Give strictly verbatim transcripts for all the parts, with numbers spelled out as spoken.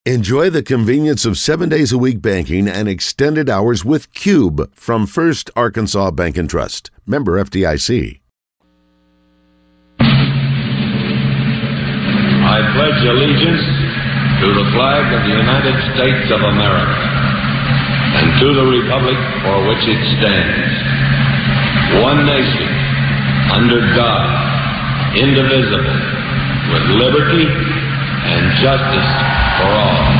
Enjoy the convenience of seven days a week banking and extended hours with Cube from First Arkansas Bank and Trust. Member F D I C. I pledge allegiance to the flag of the United States of America and to the republic for which it stands, one nation, under God, indivisible, with liberty and justice for all.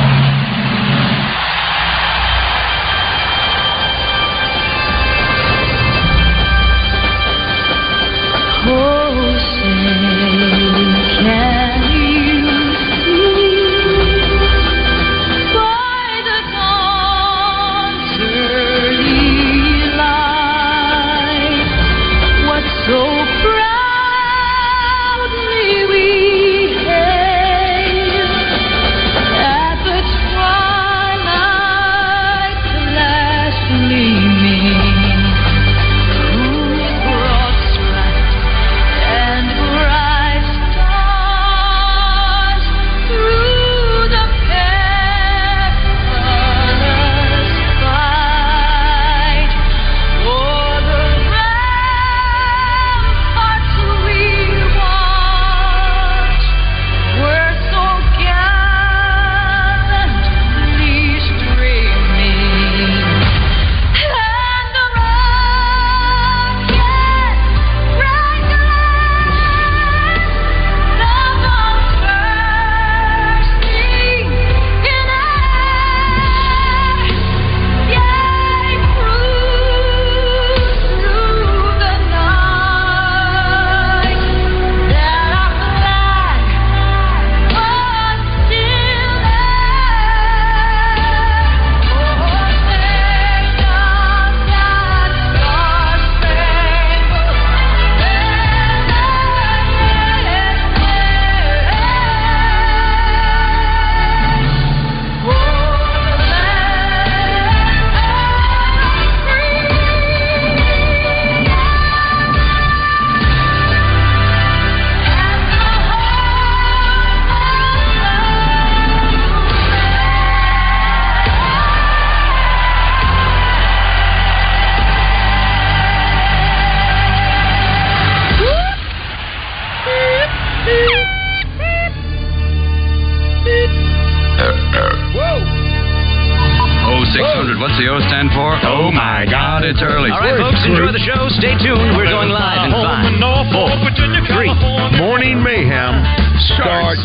What's the O stand for? Oh, my God, it's early. All right, folks, enjoy the show. Stay tuned. We're going live in five, four, three. Morning Mayhem starts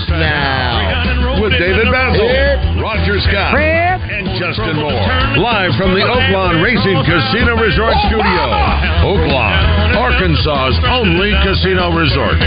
now with David Basil, Roger Scott, and Justin Moore. Live from the Oaklawn Racing Casino Resort Studio. Oaklawn, Arkansas's only casino resort.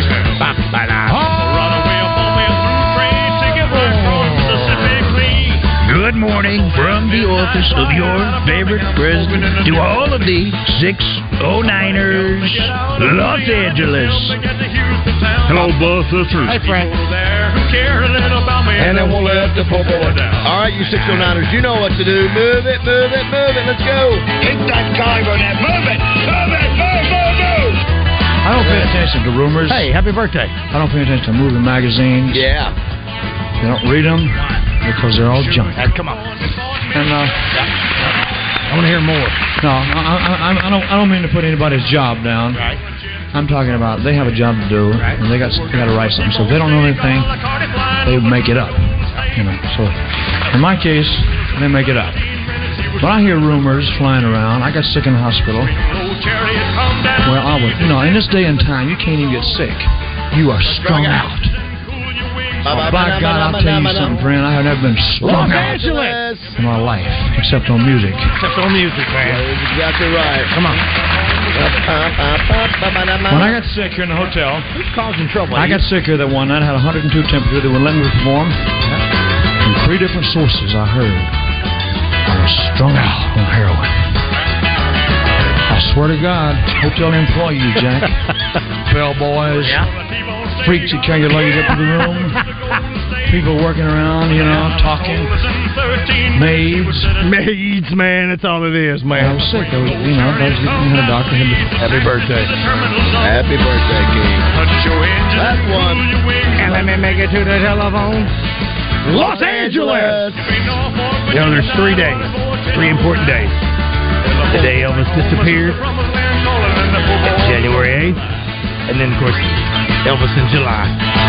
Good morning from the office of your favorite president to all of the six oh niners, Los Angeles. Hello, boss. This is... Hey, Frank. And then we'll let the popo down. All right, you six oh niners, you know what to do. Move it, move it, move it. Let's go. Hit that guy on that. Move it. Move it. Move, move, move. I don't pay attention to rumors. Hey, happy birthday. I don't pay attention to movie magazines. Yeah. I don't read them because they're all junk. Hey, come on. And uh, I want to hear more. No, I, I, I don't. I don't mean to put anybody's job down. Right. I'm talking about they have a job to do, right. and they got they got to write something. So if they don't know anything, they make it up. You know. So in my case, they make it up. When I hear rumors flying around, I got sick in the hospital. Well, I was. You know, in this day and time, you can't even get sick. You are strung out. Oh, by God, I'll tell you something, friend. I have never been strung out in my life, except on music. Except on music, man. That's exactly right. Come on. When I got sick here in the hotel, who's causing trouble? I got sick here that one night. I had one hundred two temperature. They wouldn't let me perform. From three different sources, I heard I was strung out on heroin. I swear to God, hotel employees, Jack, bellboys. Yeah. Freaks that carry your luggage up to the room. People working around, you know, talking. Maids. Maids, man. That's all it is, man. I was sick. I was, you know, I was getting a doctor. Had to... Happy birthday. Happy birthday, King. That's one. And let me make it to the telephone. Los Angeles. You know, there's three days, three important days. The day Elvis disappeared, January eighth, and then, of course, Elvis in July.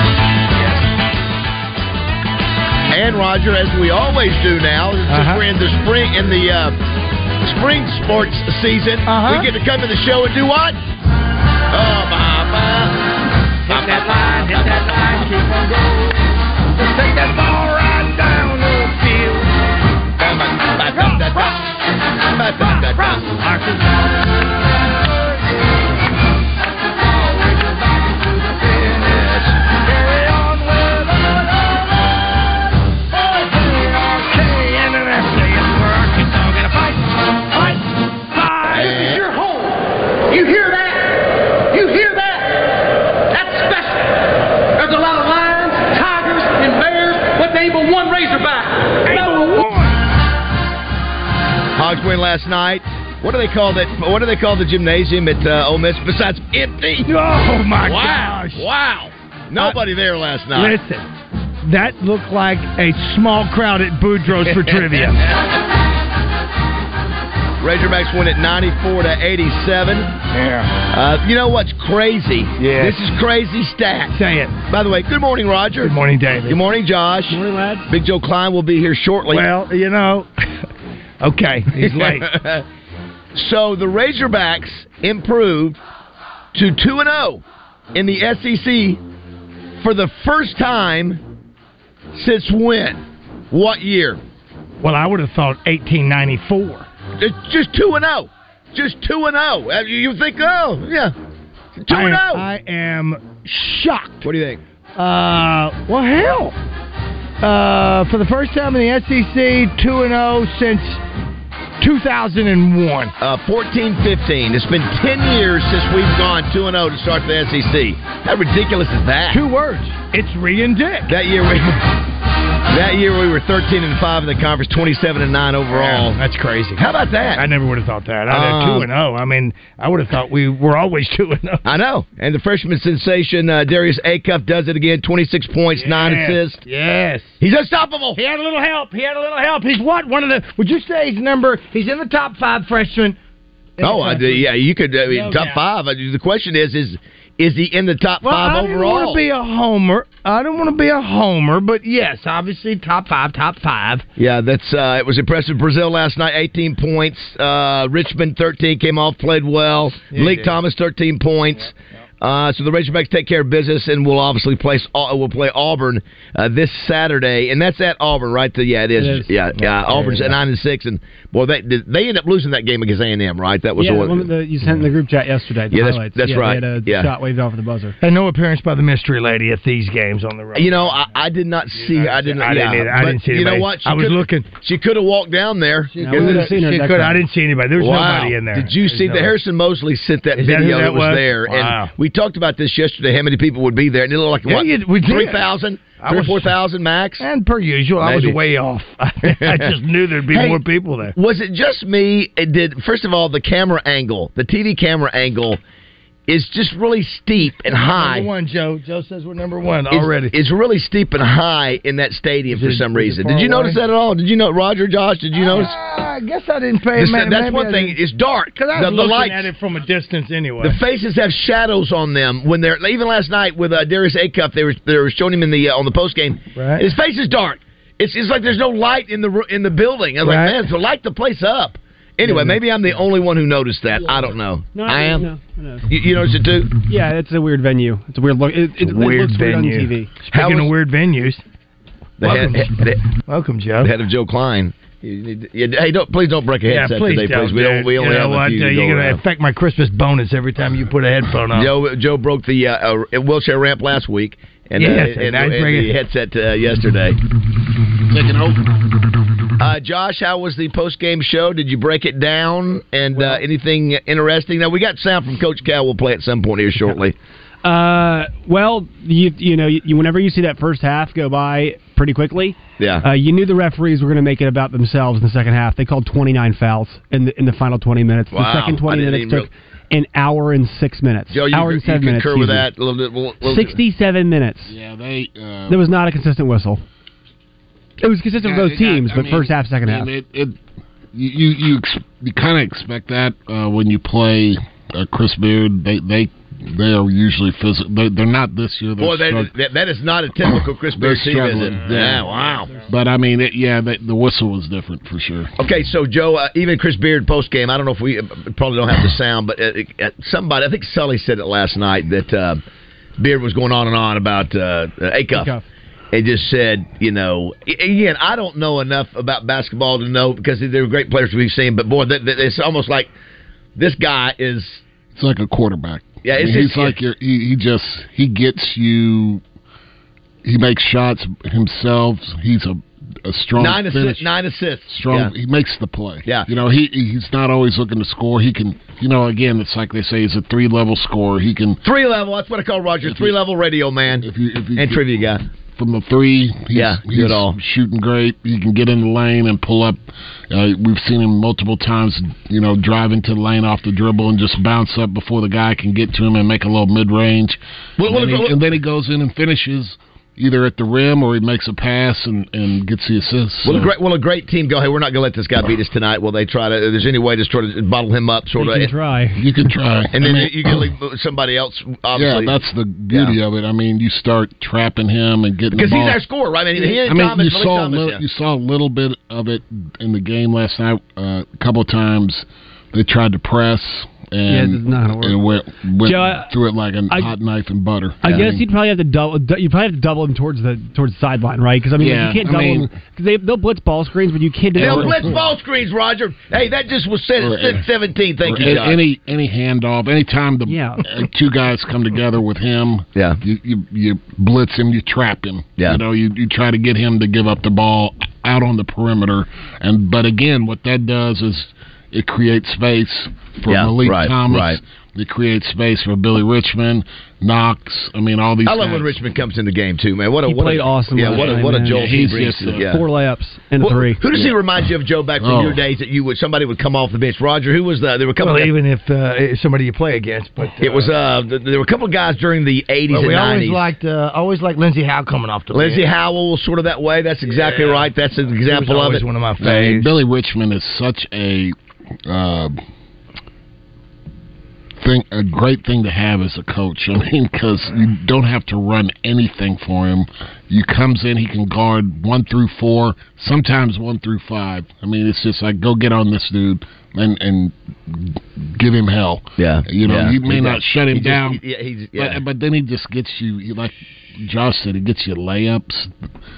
And Roger, as we always do now, since Uh-huh. we're in the spring in the uh, spring sports season, Uh-huh. we get to come to the show and do what? Oh, mama. Hit that line, hit that line, keep on going. Just take that ball right down the field. You hear that? You hear that? That's special. There's a lot of lions, tigers, and bears, but there ain't but one Razorback. Number one. Hogs win last night. What do they call that? What do they call the gymnasium at uh, Ole Miss besides empty? Oh, my wow. gosh. Wow. Nobody uh, there last night. Listen, that looked like a small crowd at Boudreaux's for trivia. Razorbacks win at ninety-four to eighty-seven. Yeah. Uh, you know what's crazy? Yeah. This is crazy stat. Say it. By the way, good morning, Roger. Good morning, David. Good morning, Josh. Good morning, lads. Big Joe Klein will be here shortly. Well, you know, okay, he's late. So the Razorbacks improved to two and oh in the S E C for the first time since when? What year? Well, I would have thought eighteen ninety-four. It's just two and oh. Just two and oh. You think, oh, yeah. two and oh. I am shocked. What do you think? Uh, well, hell. Uh, for the first time in the S E C, two and oh since two thousand one. Uh, fourteen fifteen. It's been ten years since we've gone two and oh to start the S E C. How ridiculous is that? Two words. It's Reed and Dick. That year we That year we were thirteen and five in the conference, twenty-seven and nine overall. Yeah, that's crazy. How about that? I never would have thought that. I had Um, two and oh. I mean, I would have thought we were always two and oh. I know. And the freshman sensation, uh, Darius Acuff, does it again. twenty-six points, yes. nine assists. Yes. He's unstoppable. He had a little help. He had a little help. He's what? One of the, would you say he's number, he's in the top five freshmen. Oh, I, yeah, you could, I mean, No top doubt. five. The question is, is is he in the top Well, five I didn't overall? want to be a homer. I don't want to be a homer, but yes, obviously top five, top five. Yeah, that's uh, it was impressive. Brazil last night, eighteen points. Uh, Richmond, thirteen, came off, played well. Yeah, Lake did. Thomas, thirteen points. Yep, yep. Uh, so the Razorbacks take care of business, and we'll obviously play. Uh, we'll play Auburn uh, this Saturday, and that's at Auburn, right? The, yeah, it is. It is. Yeah, yeah. Yeah, Auburn's yeah. at nine and six, and boy, they they ended up losing that game against A and M, right? That was yeah, the one. one of the, you sent in the group chat yesterday. The Yeah, that's- highlights. that's yeah, right. They had a Yeah. shot waved off the buzzer. And no appearance by the mystery lady at these games on the road. You know, I, I did not see. not I didn't. see- I didn't yeah, either. I but didn't see You know anybody. what? She I was could- looking. She could have walked down there. She could have seen her. She that could. time. I didn't see anybody. There was Wow. nobody in there. Did you There's see no- that Harrison Mosley sent that Is that who video that that was, was? there? Wow. And we talked about this yesterday, how many people would be there, and it looked like, Yeah, what, you- we did. three thousand? I Three or was- four thousand max? And per usual, I Maybe. was way off. I just knew there'd be Hey, more people there. Was it just me? It did. First of all, the camera angle, the T V camera angle, is just really steep and high. Number one, Joe. Joe says we're number one It's- already. It's really steep and high in that stadium Is for it- some is it reason. far Did you away? notice that at all? Did you know, Roger, Josh? Did you notice? I guess I didn't pay. This- man, that's maybe one I thing. didn't. It's dark. Because I was the, the looking lights, at it from a distance anyway. the faces have shadows on them when they're even last night with uh, Darius Acuff. They were they were showing him in the uh, on the post game. Right. His face is dark. It's it's like there's no light in the ro- in the building. I was Right. like, man, so light the place up. Anyway, Yeah, maybe I'm the only one who noticed that. I don't know. No, I am. No, no. You, you noticed it too? Yeah, it's a weird venue. It's a weird look. It, it, it Weird looks weird on venue. T V. How Speaking was- of weird venues, The head, welcome, head, welcome, Joe. the head of Joe Klein. You need to- you- hey, don't please don't break a Yeah, headset please today, don't. please. We don't. We dude. only you know have what? a few Uh, to you're go going to around. affect my Christmas bonus every time you put a headphone on. Joe Joe broke the uh, uh, wheelchair ramp last week, and, Yes, uh, and and, I and bring the it- headset uh, yesterday. Taking over. Uh, Josh, how was the post game show? Did you break it down and uh, anything interesting? Now we got sound from Coach Cal. We'll play at some point here shortly. Uh, well, you you know, you, whenever you see that first half go by pretty quickly, Yeah. uh, you knew the referees were going to make it about themselves in the second half. They called twenty-nine fouls in the in the final twenty minutes. Wow. The second twenty I didn't minutes even took an hour and six minutes. Joe, you, hour you and seven minutes. concur with excuse that a little bit? Little, me. Sixty-seven minutes. Yeah, they. Uh, There was not a consistent whistle. It was consistent yeah, with both teams, got, but mean, first half, second I half. mean, it, it, you you ex- you kind of expect that uh, when you play uh, Chris Beard. They they they are usually physical. They, they're not this year. Boy, they, that, that is not a typical Chris Beard team, is it? Yeah, yeah wow. But I mean, it, yeah, the, the whistle was different for sure. Okay, so Joe, uh, even Chris Beard post game. I don't know if we uh, probably don't have the sound, but uh, uh, somebody, I think Sully said it last night that uh, Beard was going on and on about uh, Acuff. Acuff. It just said, you know, again, I don't know enough about basketball to know because they're great players we've seen, but boy, it's almost like this guy is. It's like a quarterback. Yeah, it's I mean, just, he's like your, he, he just he gets you. He makes shots himself. He's a a strong nine finish. assists. Nine assists. Strong. Yeah. He makes the play. Yeah. You know, he he's not always looking to score. He can. You know, again, it's like they say, he's a three level scorer. He can three level. That's what I call Roger. Three level radio man. If you if you and get, trivia guy. From the three, he's, yeah, he's good all. shooting great. He can get in the lane and pull up. Uh, we've seen him multiple times, you know, drive into the lane off the dribble and just bounce up before the guy can get to him and make a little mid-range. Well, and, well, then he, well, and then he goes in and finishes either at the rim or he makes a pass and, and gets the assist. Well, so. a great, well, a great team go, hey, we're not going to let this guy beat us tonight. Will they try to, if there's any way to sort of bottle him up, sort you of. You can try. You can try. And then I mean, you can leave somebody else, obviously. Yeah, that's the beauty yeah. of it. I mean, you start trapping him and getting because the ball. he's our scorer, right? I mean, he and I mean, Thomas, you Malik saw Thomas, li- yeah. you saw a little bit of it in the game last night. Uh, a couple of times they tried to press. And yeah, it's not gonna work. It went, went Joe, I, through it like a I, hot knife and butter. I yeah. guess you'd probably have to double. You probably have to double him towards the towards the sideline, right? Because I mean, yeah, you can't I double mean, him because they they'll blitz ball screens, but you can't do They'll it. blitz ball screens, Roger. Hey, that just was said at seventeen. Thank you, John. Any any handoff, anytime the yeah. uh, two guys come together with him, yeah, you, you you blitz him, you trap him. Yeah. You know, you you try to get him to give up the ball out on the perimeter, and but again, what that does is it creates space for yeah, Malik right, Thomas. Right. It creates space for Billy Richmond, Knox. I mean, all these. I love guys. when Richmond comes in the game too, man. What a he what played a, awesome. Yeah, what a time, what a man. Joel yeah, he he's brings. just, to, yeah. Four layups and a well, three. Who does yeah. he remind you of, Joe, back from oh. your days that you would somebody would come off the bench? Roger, who was the? There were a couple. Well, of, even if uh, somebody you play against, but uh, it was uh, there were a couple of guys during the eighties well, and we nineties. always liked uh, always liked Lindsey Howe coming off the Lindsey bench. Howell was sort of that way. That's exactly yeah. right. That's an He example was of always it. One of my I favorites. mean, Billy Richmond is such a. Uh, Thing, a great thing to have as a coach. I mean, because you don't have to run anything for him. He comes in, he can guard one through four, sometimes one through five. I mean, it's just like, go get on this dude and and give him hell. Yeah, you know, yeah. you may he not does. shut him he down, just, he, yeah, he's, yeah. but but then he just gets you. He, like Josh said, he gets you layups.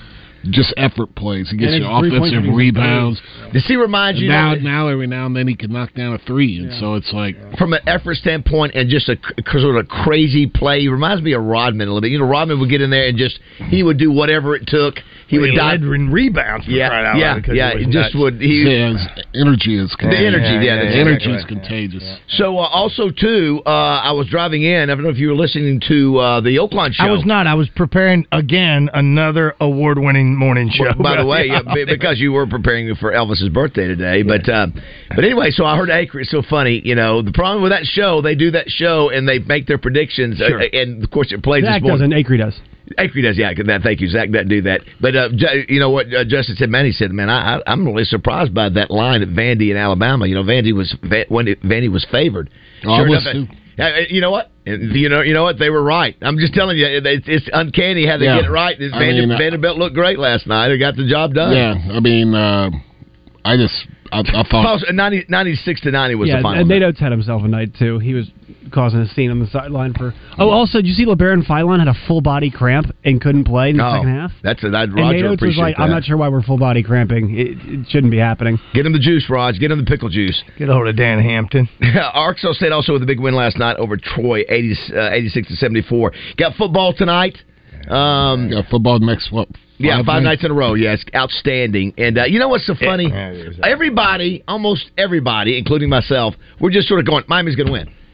Just effort plays. He gets and you offensive rebounds. Does he remind you now? that, Now every now and then he can knock down a three, and yeah. so it's like from an effort standpoint and just a sort of crazy play. He reminds me of Rodman a little bit. You know, Rodman would get in there and just he would do whatever it took. He well, would he dive in rebounds. Yeah, right out yeah, because yeah. He It just nuts. would. He, yeah, his energy is the energy. Yeah, yeah, yeah, the yeah, energy yeah, is contagious. Yeah. So uh, also too, uh, I was driving in. I don't know if you were listening to uh, the Oakland show. I was not. I was preparing again another award-winning morning show. Well, by the way, yeah, because you were preparing for Elvis's birthday today, but uh, but anyway, so I heard Acre. It's so funny, you know. The problem with that show, they do that show and they make their predictions, sure. uh, and of course it plays. Zach this morning. doesn't. Acre does. Acre does, yeah. That, thank you, Zach. That do that. But uh, you know what uh, Justin said? Man, he said, "Man, I, I, I'm really surprised by that line at Vandy in Alabama. You know, Vandy was when it, Vandy was favored. Oh, sure I was enough, too. Uh, you know what? You know, you know what? They were right. I'm just telling you, it's, it's uncanny how they yeah. get it right. Vandy, mean, Vanderbilt looked great last night. They got the job done. Yeah, I mean, uh, I just I, I thought ninety, ninety-six to ninety was yeah, the final. and Nato had himself a night too. He was causing a scene on the sideline for. Oh, also, did you see LeBaron Philon had a full body cramp and couldn't play in the oh, second half? That's a that. And Roger Nato was like, that. "I'm not sure why we're full body cramping. It, it shouldn't be happening." Get him the juice, Raj. Get him the pickle juice. Get a hold of Dan Hampton. Arkansas State also with a big win last night over Troy, eighty, uh, eighty-six to seventy-four. Got football tonight. Um, Got football next what? Five yeah, five nights? nights in a row. Yes, outstanding. And uh, you know what's so funny? Everybody, almost everybody, including myself, we're just sort of going, Miami's going to win.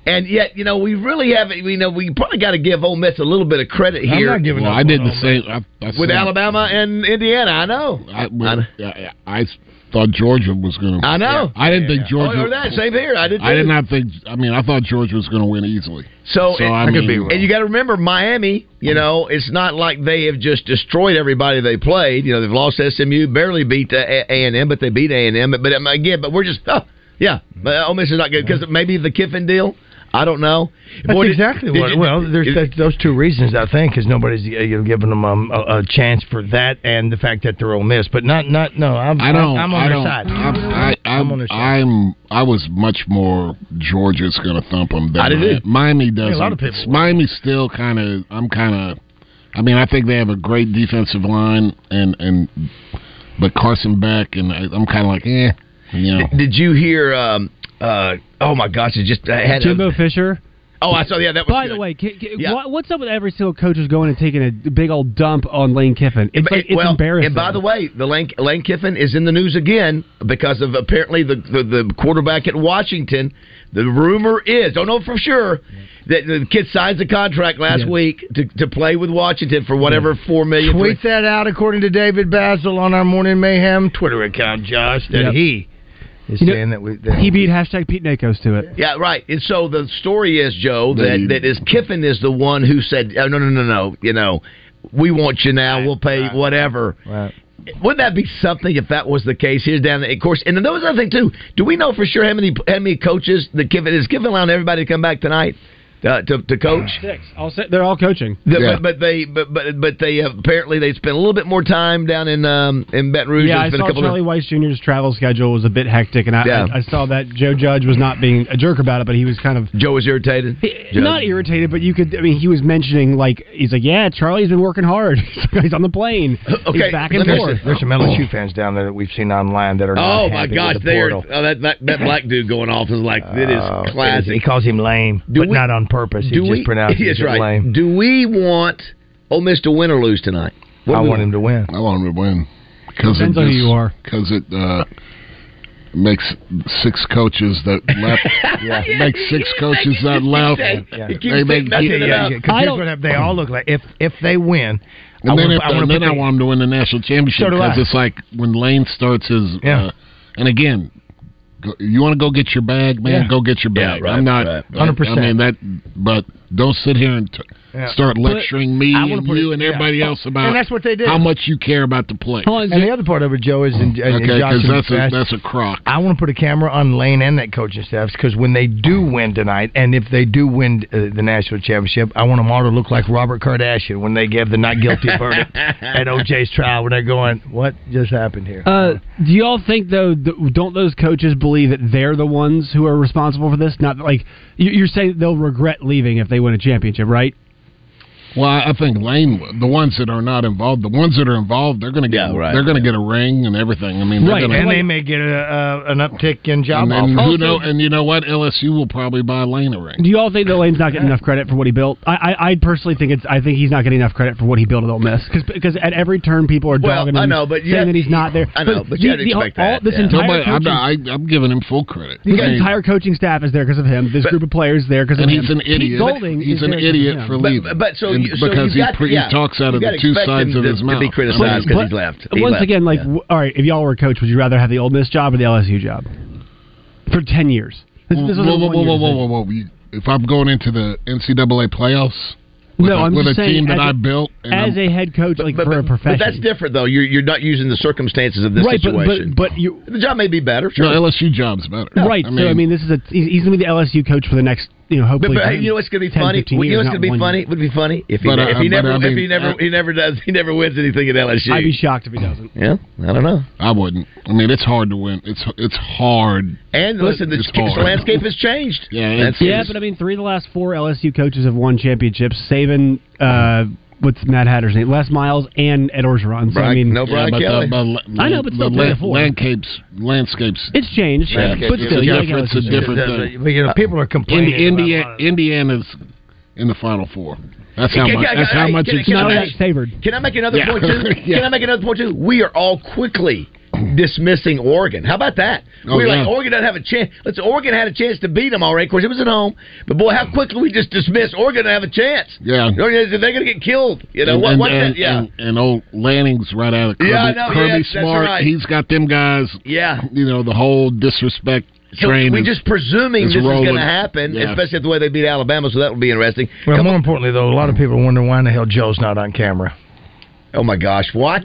And yet, you know, we really haven't. We know we probably got to give Ole Miss a little bit of credit here. I'm not giving well, I did the same I, I with said, Alabama and Indiana. I know. I, when, I, I thought Georgia was going to. I know. I didn't think Georgia. Oh, that same here. I did. Too. I did not think. I mean, I thought Georgia was going to win easily. So, so and, I mean, and you got to remember, Miami. You know, it's not like they have just destroyed everybody they played. You know, they've lost S M U, barely beat A and M, but they beat A and M. But, but again, but we're just. Oh, yeah, Ole Miss is not good because maybe the Kiffin deal. I don't know. That's Boy, exactly did, what. Did you, well, there's is, that, those two reasons I think because nobody's you know, giving them um, a, a chance for that and the fact that they're Ole Miss, but not not no. I'm, I don't. I'm on I their don't, side. I'm, I, I, I'm on their side. I'm. I was much more Georgia's going to thump them. Than I did. Miami doesn't. Yeah, a lot of people. Miami's still kind of. I'm kind of. I mean, I think they have a great defensive line, and and but Carson Beck, and I, I'm kind of like, eh. You know. Did, did you hear? Um, uh, oh my gosh! It just I had Jimbo a, Fisher. Oh, I saw. Yeah, that was. By good. the way, can, can, yeah. what, what's up with every single coach who's going and taking a big old dump on Lane Kiffin? It's like it's well, embarrassing. And by the way, the Lane, Lane Kiffin is in the news again because of apparently the, the the quarterback at Washington. The rumor is, don't know for sure, that the kid signs a contract last yeah. week to, to play with Washington for whatever yeah. four million. Tweet three. that out according to David Basil on our Morning Mayhem Twitter account, Josh. That yep. he. Is you saying know, that we, that he beat hashtag Pete Nakos to it. Yeah, right. And so the story is, Joe, that, that is Kiffin is the one who said, oh, no, no, no, no, you know, we want you now, right, we'll pay right, whatever. Right. Wouldn't that be something if that was the case? Here's down there, of course. And there was another thing, too. Do we know for sure how many how many coaches that Kiffin is Kiffin allowing everybody to come back tonight? Uh, to, to coach, six. I'll say they're all coaching. The, yeah. but, but they, but but but they uh, apparently they spent a little bit more time down in um, in Baton Rouge. Yeah, I saw Charlie of... Weiss Junior's travel schedule was a bit hectic, and I, yeah. I, I saw that Joe Judge was not being a jerk about it, but he was kind of Joe was irritated. He, not irritated, but you could. I mean, he was mentioning like he's like, yeah, Charlie's been working hard. He's on the plane. Okay, he's back and there's, forth. There's some L S U fans down there that we've seen online that are. Not oh my gosh, they're oh, that, that that black dude going off is like it is uh, classic. He calls him lame, do but we, not on purpose. He just we, That's right. Lame. Do we want Ole Miss to win or lose tonight? What I want, want him to win. I want him to win because depends it on who you are. Because it uh, makes six coaches that left. yeah. Makes six coaches that left. Yeah. They make yeah, yeah, yeah, here's what they all look like. If if they win, and I then, wanna, if, I and then I want them to win the national championship because so it's like when Lane starts his. Yeah. Uh, and again. You want to go get your bag, man? Yeah. Go get your bag. Yeah, right, I'm not right. one hundred percent. I mean that, but don't sit here and t- yeah. start lecturing me and you it, and everybody yeah. else about and that's what they did. how much you care about the play. And the other part of it, Joe, is in, in okay, because that's a, fast, that's a crock. I want to put a camera on Lane and that coaching staff because when they do win tonight, and if they do win uh, the national championship, I want them all to look like Robert Kardashian when they give the not guilty verdict at O J's trial. When they're going, "What just happened here?" Uh, do you all think though? Th- don't those coaches believe that they're the ones who are responsible for this? Not like you're saying they'll regret leaving if they win a championship, right? Well, I think Lane, the ones that are not involved, the ones that are involved, they're going to get, yeah, right, they're going right. to get a ring and everything. I mean, right, gonna, and they may get a, uh, an uptick in job and then offers. who know, and you know what? L S U will probably buy Lane a ring. Do you all think that Lane's not getting enough credit for what he built? I, I, I personally think it's. I think he's not getting enough credit for what he built at Ole Miss because at every turn people are well, dogging him, I know, but saying yeah, that he's not there. I know, but, but you had to expect the, all, that. This yeah. entire Nobody, coaching, I'm, I, I'm giving him full credit. The I mean, entire coaching staff is there because of him. This but, group of players there because of and him. he's an idiot. Pete Golding he's an is idiot there for but, leaving. But, but so, and you, so because you he, got, pre- yeah, he talks out of the two sides of to, his mouth. To be criticized because he's left. He Once left. again, like, yeah. w- all right, if y'all were a coach, would you rather have the Ole Miss job or the L S U job for ten years? This, this whoa, whoa, whoa, whoa, whoa, whoa, whoa, whoa! If I'm going into the N C double A playoffs. With no, a, I'm with just a saying team that as I a, built as I'm, a head coach, like but, for but, a profession. But that's different, though. You're you're not using the circumstances of this right, situation. But, but, but you, the job may be better. Sure. No, L S U job's better. No, right. I mean, so I mean, this is a he's going to be the L S U coach for the next, you know, hopefully. But, but you know what's going to be ten, funny? You know what's going to be funny? It would be funny if he, but, if uh, he never I mean, if he never uh, he never does he never wins anything at L S U. I'd be shocked if he doesn't. Yeah, I don't know. I wouldn't. I mean, it's hard to win. It's it's hard. And but listen, the, the landscape has changed. Yeah, That's, yeah, but I mean, three of the last four L S U coaches have won championships. Saban, uh, what's Matt Hatter's name? Les Miles and Ed Orgeron. So Brian, I mean, no Brian yeah, but Kelly. The, but, I know, but still the three la- or four. landscapes, landscapes. It's changed, Yeah, but still, it's you a gotta different, go it's a with different it. thing. But you know, people are complaining. Indi- Indiana, about Indiana's in the Final Four. That's how Can- much. can- That's can- how much can- it's can I Not make- that favored. Can I make another Yeah. point too? Yeah. Can I make another point too? We are all quickly dismissing Oregon. How about that? Oh, we were yeah. like, Oregon doesn't have a chance. Let's. Oregon had a chance to beat them already. Of course, it was at home. But boy, how quickly we just dismissed Oregon to have a chance. Yeah. They're going to get killed. You know and, what? and, what's and, that? Yeah. And, and old Lanning's right out of Kirby. Yeah, I know, Kirby yes, that's Smart. right. He's got them guys. Yeah. You know, the whole disrespect So train. we're is, just presuming is this rolling. is going to happen, Yeah. especially the way they beat Alabama. So that will be interesting. Well, Come more on. importantly, though, a lot of people wonder why in the hell Joe's not on camera. Oh my gosh, what?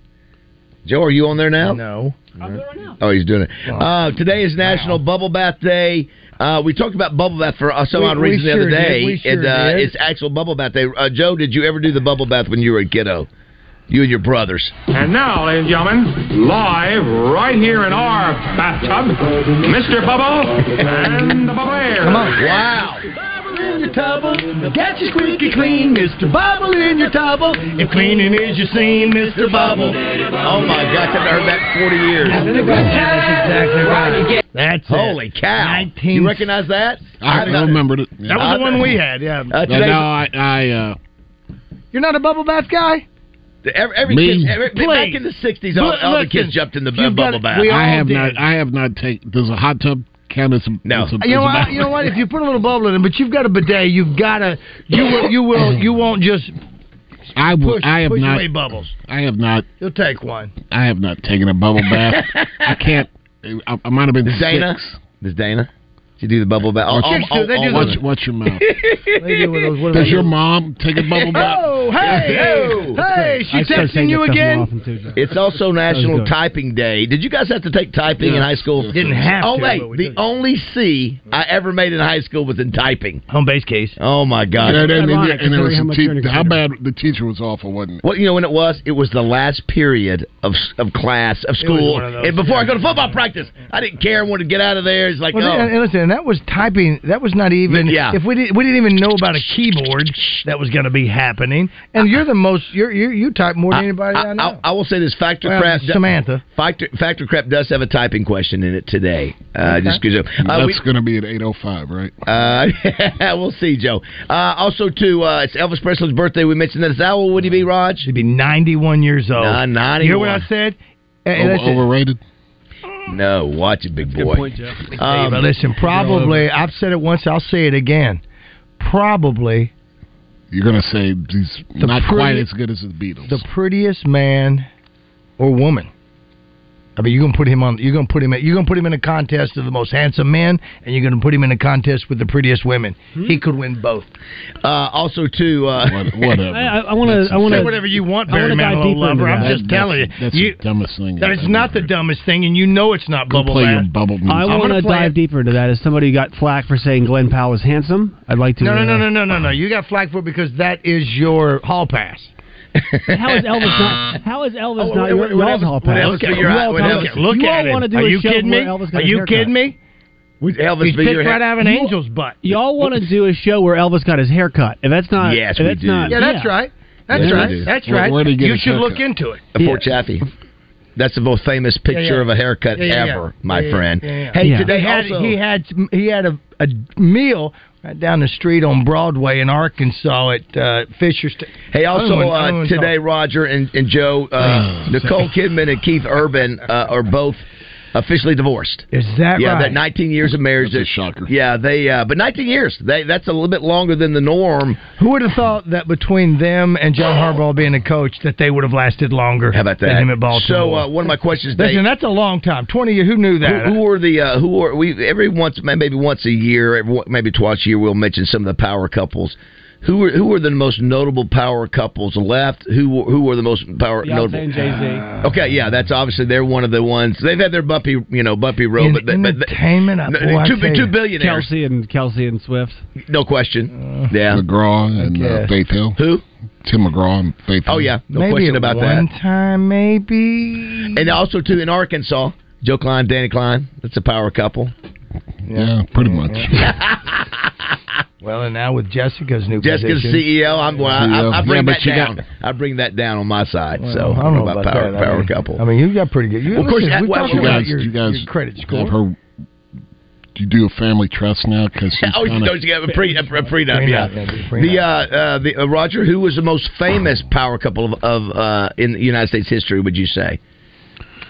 Joe, are you on there now? No. I'm there right now. Oh, he's doing it. Uh, today is National Bubble Bath Day. Uh, we talked about bubble bath for uh, some We- odd we reason the sure other did. day. We sure and, uh, did. It's actual bubble bath day. Uh, Joe, did you ever do the bubble bath when you were a kiddo? You and your brothers. And now, ladies and gentlemen, live right here in our bathtub, Mister Bubble and the Bubble Air. Come on. Wow. In your tubble, get you squeaky clean, Mister Bubble in your tubble. If cleaning is your scene, Mister Bubble. Oh my gosh, I've heard that in forty years. That's exactly right. That's Holy it. cow. nineteen You recognize that? I, I've I not- remembered it. That was the one we had, yeah. Uh, no, today's- no, I, I uh, You're not a bubble bath guy? Every, every Me? kid, every, Please. back in the sixties, all, But all the listen, kids jumped in the you've bubble got- bath. we all I have did. not. I have not taken. Does a hot tub count as a? No. As a, You know as a what? bath? You know what? If you put a little bubble in it, but you've got a bidet, you've got to. You will. You will. You won't just I will. push, I have push not. away bubbles. I have not. You'll take one. I have not taken a bubble bath. I can't. I, I might have been Does Dana? six. Does Dana? Did you do the bubble bath? Watch, All- Chicks do, all- they all do women. watch, watch your mouth. They do with those, what do Does they your do? mom take a bubble bath? Oh, hey, Oh. hey, she I start texting taking you this stuff more again? often, too, Joe. It's also National good. Typing Day. Did you guys have to take typing in Yes. high school? Yes. Didn't have oh, to, wait. but we The did. only C I ever made in high school was in typing. Home base case. Oh, my God. And, and, and, ironic, and there was considering how some much te- you're in a how computer. bad the teacher was awful, wasn't it? Well, you know when it was? It was the last period of of class, of school. one of those, And before yeah. I go to football practice, I didn't care. I wanted to get out of there. It's like, Well, oh. and, and listen, and that was typing. That was not even. Yeah. If we didn't, we didn't even know about a keyboard that was going to be happening. And you're the most. You're, you're you type more than anybody I, I, know. I, I will say this: Factor Well, Crap. Samantha. Factor, Factor Crap does have a typing question in it today. Uh, Okay. Just because uh, That's we, going to be at eight oh five, right? uh, we'll see, Joe. Uh, also, too, uh, it's Elvis Presley's birthday. We mentioned that. How old would he be, Raj? He'd be ninety-one years old. Nah, ninety-one. You hear what I said? Hey, Over, listen, overrated. No, watch it, big boy. Good point, Joe. Hey, Um, but listen, probably. I've said it once. I'll say it again. Probably You're going to say he's The not quite pretty- as good as the Beatles. the prettiest man or woman. I mean, you're gonna put him on. You're gonna put him. You're gonna put him in a contest of the most handsome men, and you're gonna put him in a contest with the prettiest women. Hmm? He could win both. Uh, also, too. Uh, What- whatever. I want to. I want Say to. whatever you want, I Barry wanna dive Manilow deeper into lover. I'm that. just telling you. That's you the dumbest thing. that I've is ever not the heard. dumbest thing, and you know it's not Go bubble play your bath. bubble music. I I'm want to gonna play dive it. deeper into that. As somebody who got flack for saying Glenn Powell was handsome, I'd like to. No, no, uh, no, no, no, no, no. You got flack for it because that is your hall pass. How is Elvis not? How is Elvis Oh, not what- your what- y'all's what hall Elvis- pass? what Elvis Look at, figure look, out- what look Elvis- at, look you at all it. wanna do Are a you show kidding where me? Elvis got Are his you haircut. kidding me? Would Elvis He's be picked your right out of an You- angel's butt. Y'all want to do a show where Elvis got his hair cut? If that's not, Yes, if we that's do. not, Yeah, that's right. That's Yeah, right. we do. That's Where- right. where did he get you his should haircut? look into it. Uh, Fort Chaffee. That's the most famous picture Yeah, yeah. of a haircut Yeah, yeah, yeah. ever, my Yeah, yeah, friend. yeah, yeah. Hey, Yeah. today He had also, he had he had a, a meal right down the street on Broadway in Arkansas at uh, Fisher's. T- Hey, I don't also wanna- I don't uh, wanna today, talk. Roger and, and Joe, uh, Nicole Kidman and Keith Urban uh, are both officially divorced. Is that yeah, right? that nineteen years of marriage. That's a that- shocker. Yeah, they. Uh, but nineteen years. They. That's a little bit longer than the norm. Who would have thought that between them and John Harbaugh being a coach that they would have lasted longer? How about that? Than him at Baltimore. So uh, one of my questions. Listen, Dave, that's a long time. Twenty years. Who knew that? Who, who are the uh, who are we? Every once, maybe once a year, every, maybe twice a year, we'll mention some of the power couples. Who are who are the most notable power couples left? Who who are the most power Beyonce notable? and Jay-Z. Okay, yeah, that's obviously they're one of the ones. They've had their bumpy, you know, bumpy road, In but, but, but entertainment, no, boy, I two, tell two you. billionaires, Kelsey and Kelsey and Swift. no question. Yeah, McGraw and uh, Okay. Faith Hill. who? Tim McGraw and Faith Hill. Oh yeah, no maybe question at about one that. time, maybe. And also too in Arkansas, Joe Klein, Danny Klein. That's a power couple. Yeah, pretty much. Well, and now with Jessica's new Jessica's position. C E O. I'm, well, I, I, I bring Yeah, but that you down. got- I bring that down on my side. Well, so I don't know about, power, that. I power mean, couple. I mean, you got pretty good. You, Well, of course, listen, we well, talked you about guys- your, you guys your credit have score. her. Do you do a family trust now? Because oh, you know, you got a pre, a, a prenup, yeah. Prenup, yeah, the prenup. The uh, uh, the uh, Roger, who was the most famous power couple of, of uh, in United States history? Would you say?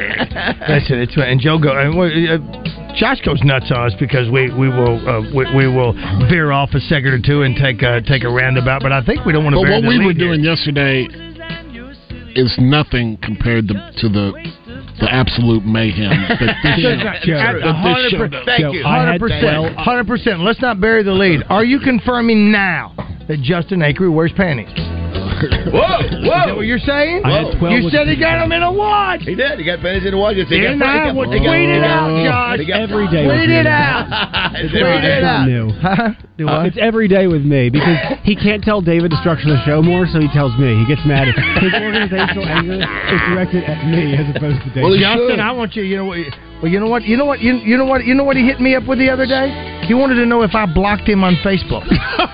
Listen, it's and Joe go. And, uh, Josh goes nuts on us because we we will uh, we, we will veer off a second or two and take a take a roundabout. But I think we don't want to. But what we were here. doing yesterday is nothing compared to, to the the absolute mayhem. That this show, that this show does. Thank you. Hundred percent. Hundred percent. Let's not bury the lead. Are you confirming now that Justin Acri wears panties? Whoa, whoa! Is that what you're saying? You said he got them in a watch. He did. He got panties in a watch. He and I would tweet it out, Josh. Every day. Tweet it out. It's every day. Not new. Huh? Do Uh, what? it's every day with me because he can't tell David to structure the show more, so he tells me. He gets mad. His organizational anger is directed at me as opposed to David. Well, Justin, I want you. You know what? Well, you know what? You know what? You, you know what? You know what he hit me up with the other day? He wanted to know if I blocked him on Facebook.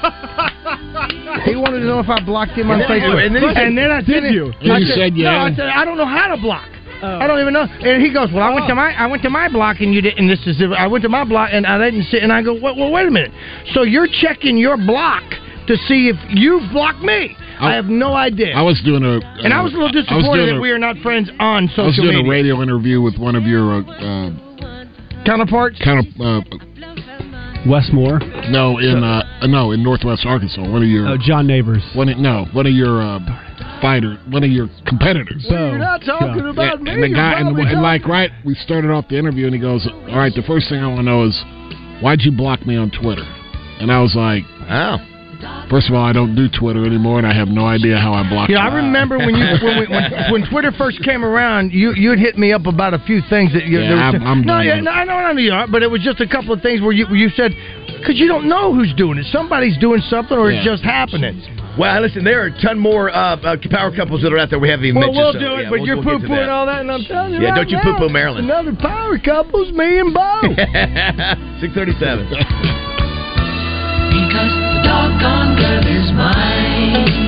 He wanted to know if I blocked him on And then- Facebook. and then he said, and then I "Did said, you?" I You said, said No, yeah. I said I don't know how to block. Oh. I don't even know. And he goes, "Well, I went to my I went to my block and you didn't." And this is I went to my block and I didn't see. And I go, "Well, well wait a minute. So you're checking your block to see if you've blocked me?" I, I have no idea. I was doing a, uh, and I was a little I was disappointed doing that a- we are not friends on social I was doing media. a radio interview with one of your uh, uh, counterparts. Counter, uh, Westmore? No, in uh, no in Northwest Arkansas. One of your Oh, John Neighbors. One of, no, one of your uh, fighter, one of your competitors. Well, you're not talking Yeah, about me. and the You're guy, and, probably and talking- like right, we started off the interview, and he goes, "All right, the first thing I want to know is why'd you block me on Twitter?" And I was like, "Oh, first of all, I don't do Twitter anymore, and I have no idea how I blocked." Yeah, you. I remember when you when, we, when when Twitter first came around, you you had hit me up about a few things that you. Yeah, there was I'm- I'm no, done yeah, with no, I know, I know you are, but it was just a couple of things where you where you said because you don't know who's doing it. Somebody's doing something, or it's Yeah. just happening. Well, listen, there are a ton more uh, uh, power couples that are out there we haven't even Well, mentioned. we'll so, do it, yeah, but we'll, you're we'll poo get to pooing that. all that, and I'm telling you, Yeah, right don't you now, poo-poo Maryland. Another power couple's me and Bo. six thirty-seven. Because the doggone girl is mine.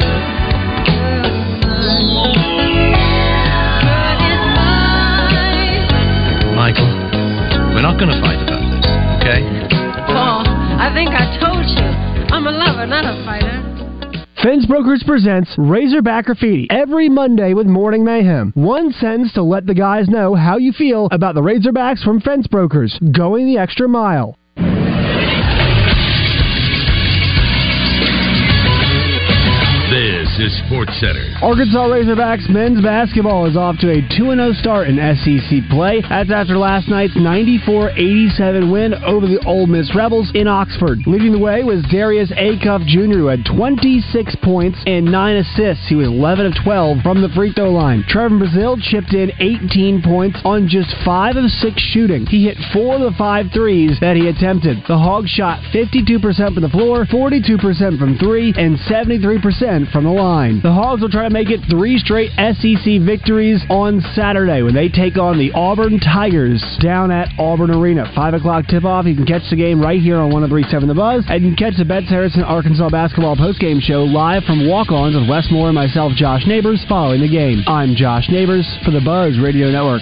Michael, we're not going to fight about this, okay? Paul, I think I told you. I'm a lover, not a fighter. Fence Brokers presents Razorback Graffiti every Monday with Morning Mayhem. One sentence to let the guys know how you feel about the Razorbacks from Fence Brokers. Going the extra mile. This is Sports Center. Arkansas Razorbacks men's basketball is off to a two and oh start in S E C play. That's after last night's ninety-four eighty-seven win over the Ole Miss Rebels in Oxford. Leading the way was Darius Acuff Junior, who had twenty-six points and nine assists. He was eleven of twelve from the free throw line. Trevor Brazil chipped in eighteen points on just five of six shooting. He hit four of the five threes that he attempted. The Hogs shot fifty-two percent from the floor, forty-two percent from three, and seventy-three percent from the line. The Hogs will try to make it three straight S E C victories on Saturday when they take on the Auburn Tigers down at Auburn Arena. five o'clock tip-off. You can catch the game right here on one oh three point seven The Buzz, and you can catch the Betts Harrison Arkansas basketball postgame show live from Walk-Ons with Wes Moore and myself, Josh Neighbors, following the game. I'm Josh Neighbors for the Buzz Radio Network.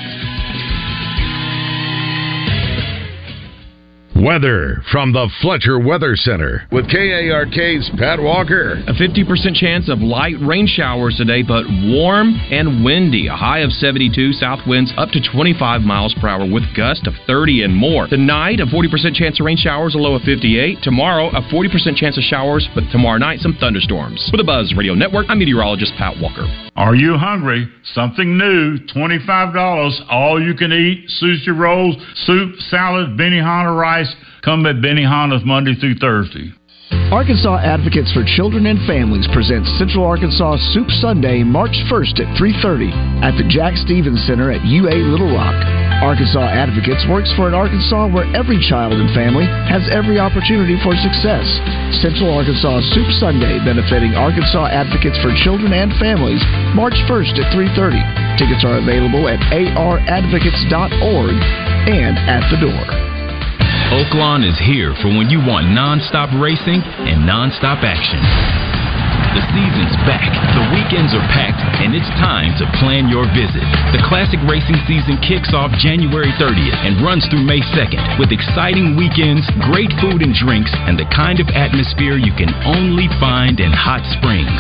Weather from the Fletcher Weather Center with K A R K's Pat Walker. A fifty percent chance of light rain showers today, but warm and windy. A high of seventy-two, south winds up to twenty-five miles per hour with gusts of thirty and more. Tonight, a forty percent chance of rain showers, a low of fifty-eight. Tomorrow, a forty percent chance of showers, but tomorrow night, some thunderstorms. For the Buzz Radio Network, I'm meteorologist Pat Walker. Are you hungry? Something new, twenty-five dollars, all you can eat, sushi rolls, soup, salad, Benihana rice. Come at Benihana's Monday through Thursday. Arkansas Advocates for Children and Families presents Central Arkansas Soup Sunday, March first at three thirty at the Jack Stevens Center at U A Little Rock. Arkansas Advocates works for an Arkansas where every child and family has every opportunity for success. Central Arkansas Soup Sunday, benefiting Arkansas Advocates for Children and Families, March first at three thirty. Tickets are available at a r advocates dot org and at the door. Oaklawn is here for when you want non-stop racing and non-stop action. The season's back, the weekends are packed, and it's time to plan your visit. The classic racing season kicks off January thirtieth and runs through May second with exciting weekends, great food and drinks, and the kind of atmosphere you can only find in Hot Springs. It's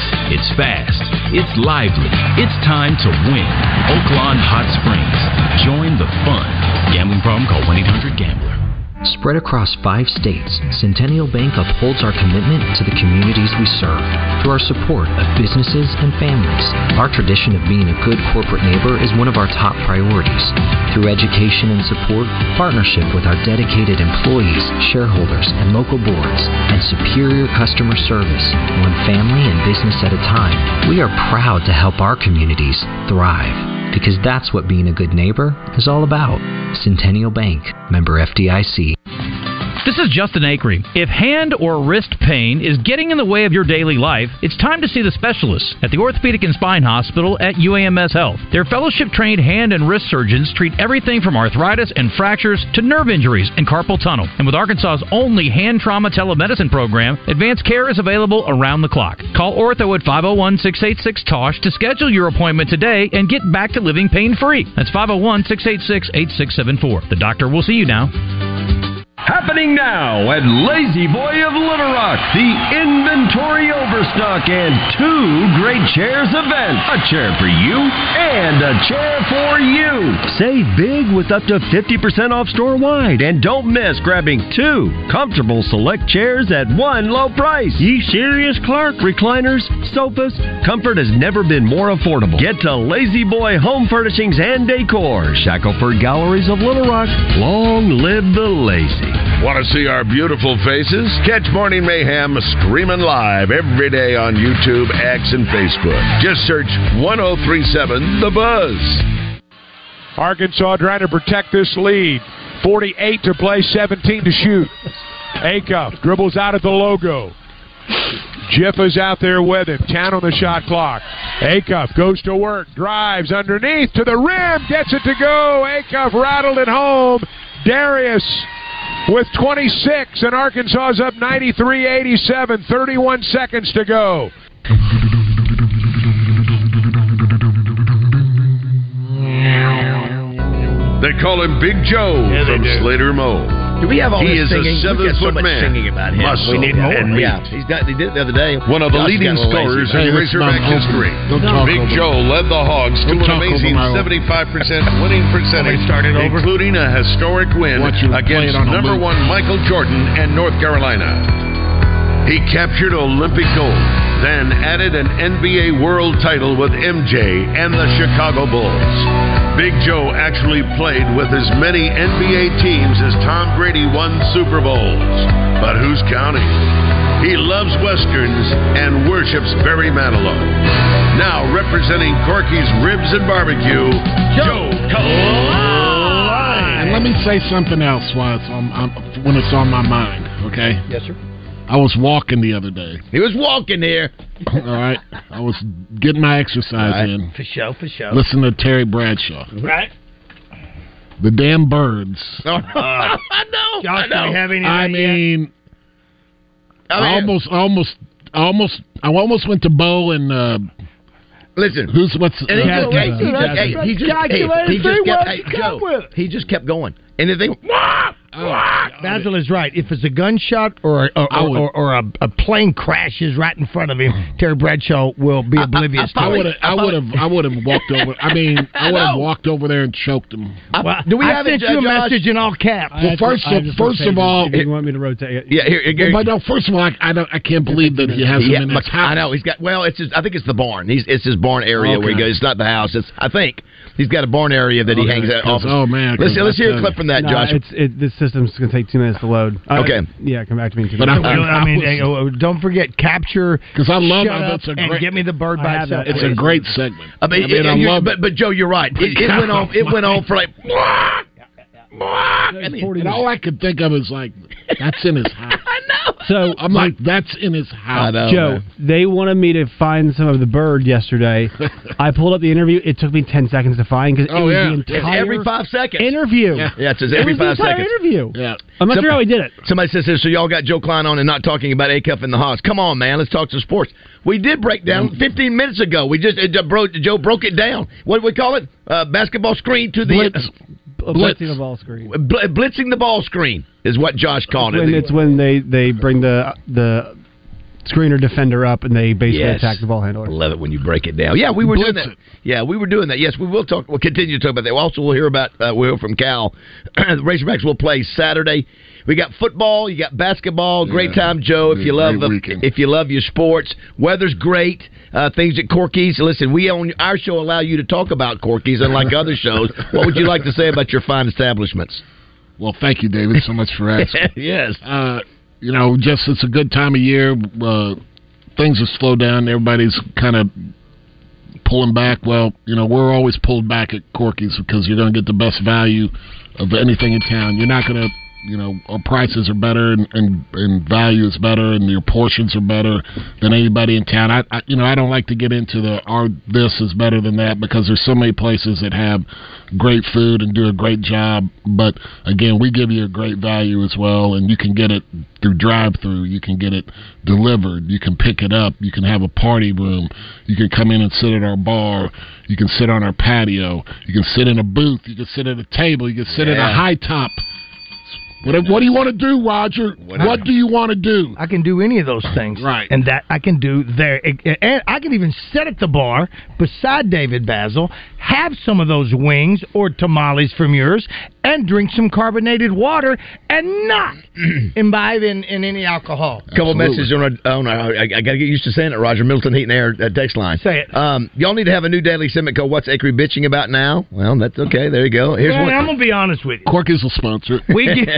It's fast. It's lively. It's time to win. Oaklawn Hot Springs. Join the fun. Gambling problem? Call one eight hundred gambler. Spread across five states, Centennial Bank upholds our commitment to the communities we serve through our support of businesses and families. Our tradition of being a good corporate neighbor is one of our top priorities. Through education and support, partnership with our dedicated employees, shareholders, and local boards, and superior customer service, one family and business at a time, we are proud to help our communities thrive. Because that's what being a good neighbor is all about. Centennial Bank, member F D I C. This is Justin Acree. If hand or wrist pain is getting in the way of your daily life, it's time to see the specialists at the Orthopedic and Spine Hospital at U A M S Health. Their fellowship-trained hand and wrist surgeons treat everything from arthritis and fractures to nerve injuries and carpal tunnel. And with Arkansas's only hand trauma telemedicine program, advanced care is available around the clock. Call Ortho at five oh one, six eight six, T O S H to schedule your appointment today and get back to living pain-free. That's five oh one, six eight six, eight six seven four. The doctor will see you now. Happening now at Lazy Boy of Little Rock, the Inventory Overstock and two great chairs event. A chair for you and a chair for you. Save big with up to fifty percent off store-wide. And don't miss grabbing two comfortable select chairs at one low price. You serious, Clark? Recliners, sofas, comfort has never been more affordable. Get to Lazy Boy Home Furnishings and Decor, Shackelford Galleries of Little Rock. Long live the lazy. Want to see our beautiful faces? Catch Morning Mayhem streaming live every day on YouTube, X, and Facebook. Just search one oh three seven The Buzz. Arkansas trying to protect this lead. forty-eight to play, seventeen to shoot. Acuff dribbles out at the logo. Jiffa's out there with him. ten on the shot clock. Acuff goes to work, drives underneath to the rim, gets it to go. Acuff rattled it home. Darius with twenty-six, and Arkansas's up ninety-three eighty-seven. thirty-one seconds to go. They call him Big Joe Yeah, from do. Slater Mo. Do we have all he this is singing? a We've got so seven-foot much man. singing about him. Muscle We need more. and meat. Yeah, he's got. He did it the other day. One of the Josh leading got a little scorers lazy. in Razorback history. Big Joe led the Hogs to Don't an talk over amazing my own. seventy-five percent winning percentage, start it over? including a historic win Watch you play against it on a number loop. one Michael Jordan and North Carolina. He captured Olympic gold, then added an N B A world title with M J and the Chicago Bulls. Big Joe actually played with as many N B A teams as Tom Brady won Super Bowls. But who's counting? He loves Westerns and worships Barry Manilow. Now representing Corky's Ribs and Barbecue, Joe Cole. And let me say something else while it's on, um, when it's on my mind, okay? Yes, sir. I was walking the other day. He was walking here. All right. I was getting my exercise Right. in. For show, for show. Listen to Terry Bradshaw. Right. The damn birds. Oh, I know. Josh, I know. do we have any I idea? mean, I I mean, almost, almost, almost, I almost went to Bo and uh, listen. who's what's And he uh, just, hey, he just, hey, he just, hey, he just kept, hey, Come Joe, with it. he just kept going. And the thing, Basil is right. If it's a gunshot or or, I or, would- or, or a, a plane crashes right in front of him, Terry Bradshaw will be oblivious I to would it. have, I would have, I would have walked over. I mean, I would have walked over there and choked him. Well, do we I have it, sent you a Josh? message in all caps. Well, first of, first of all, you want me to rotate? yeah, here, here, but no, first of all, I, I don't, I can't believe that he has him Yeah, in his look, house. I know he's got. Well, it's his, I think it's the barn. He's it's his barn area where he Okay. goes. It's not the house. It's I think he's got a barn area that he Okay, hangs out. 'cause- Office. oh, man, 'cause let's let's I hear a tell clip you. from that, No, Josh. it's it. This system's going to take two minutes to load. Uh, Okay. Yeah, come back to me in two But minutes. I- I mean, I was- uh, don't forget capture. 'Cause I love- shut up, it's a and great- get me the bird I by have itself. that. It's a great segment. I mean, I mean, it- I you- love but but Joe, you're right. It, it went on. It went on for like. And, and all I could think of is like, that's in his house. I know. So I'm like, that's in his house. I know. Joe, man. they wanted me to find some of the bird yesterday. I pulled up the interview. It took me ten seconds to find because it Oh, was yeah. the It's entire every five seconds. interview. Yeah. Yeah, it says It every was the five entire seconds. interview. Yeah. I'm not Some- sure how he did it. Somebody says, "So y'all got Joe Klein on and not talking about Acuff and the Hogs? Come on, man, let's talk some sports." We did break down fifteen minutes ago. We just, it just broke, Joe broke it down. What do we call it? Uh, basketball screen to the Blitz. A blitzing the ball screen. Bl- blitzing the ball screen is what Josh called When it. it's when they, they bring the the screener defender up, and they basically Yes. attack the ball handler. I love it when you break it down. Yeah, we were Blitz doing that. it. Yeah, we were doing that. Yes, we will talk. We'll continue to talk about that. Also, we'll hear about uh, Will from Cal. The Razorbacks will play Saturday. We got football. You got basketball. Great Yeah. time, Joe. If Great you love the, weekend. if you love your sports, weather's great. Uh, things at Corky's. Listen, we on our show allow you to talk about Corky's, unlike other shows. What would you like to say about your fine establishments? Well, thank you, David, so much for asking. Yes. Uh, you know, just it's a good time of year. Uh, things have slowed down. Everybody's kind of pulling back. Well, you know, we're always pulled back at Corky's because you're going to get the best value of anything in town. You're not going to, you know, our prices are better and, and, and value is better and your portions are better than anybody in town. I, I, you know, I don't like to get into the our this is better than that because there's so many places that have great food and do a great job. But again, we give you a great value as well, and you can get it through drive-through. You can get it delivered. You can pick it up. You can have a party room. You can come in and sit at our bar. You can sit on our patio. You can sit in a booth. You can sit at a table. You can sit at Yeah. a high top. What, what do you want to do, Roger? Whatever. What do you want to do? I can do any of those things. Right. And that I can do there. And I can even sit at the bar beside David Basil, have some of those wings or tamales from yours, and drink some carbonated water and not imbibe in, in any alcohol. Couple messages on our, on our I, I got to get used to saying it, Roger. Middleton Heat and Air uh, text line. Say it. Um, y'all need to have a new daily segment called What's Acre Bitching About Now? Well, that's okay. There you go. Here's Man, one. I'm going to be honest with you. Corky's will sponsor it. We get,